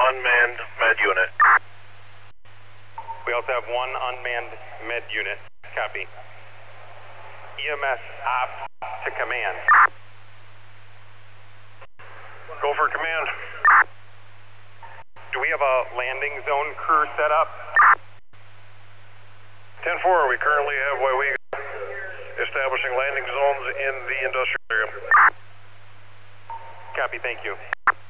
unmanned med unit. We also have one unmanned med unit. Copy. EMS op to command. Go for command. Do we have a landing zone crew set up? 10-4, we currently have Waiwega establishing landing zones in the industrial area. Copy, thank you.